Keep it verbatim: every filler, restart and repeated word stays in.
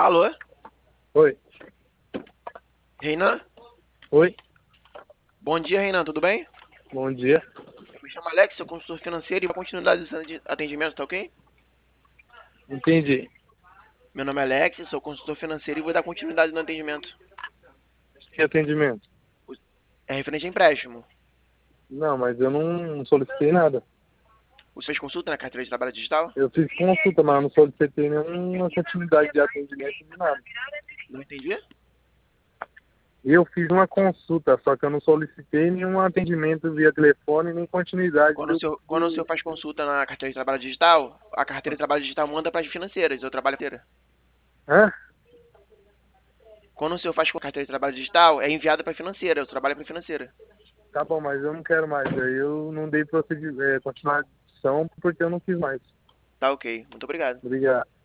Alô? Oi, Reinan? oi, Bom dia, Reinan, tudo bem? bom dia. Me chamo Alex, sou consultor financeiro e vou continuidade desse atendimento, tá ok? Entendi. Meu nome é Alex, sou consultor financeiro e vou dar continuidade no atendimento. Que atendimento? É referente a empréstimo. Não, mas eu não solicitei nada. Você fez consulta na carteira de trabalho digital? Eu fiz consulta, mas eu não solicitei nenhuma continuidade de atendimento de nada. Não entendi? Eu fiz uma consulta, só que eu não solicitei nenhum atendimento via telefone, nem continuidade Quando o do, senhor, quando o senhor do... faz consulta na carteira de trabalho digital, a carteira de trabalho digital manda para as financeiras, eu trabalho inteira. Hã? Quando o senhor faz com a carteira de trabalho digital, é enviada para a financeira, eu trabalho para a financeira. Tá bom, mas eu não quero mais. Aí eu não dei procedi- é, continuação porque eu não quis mais. Tá ok, muito obrigado. Obrigado.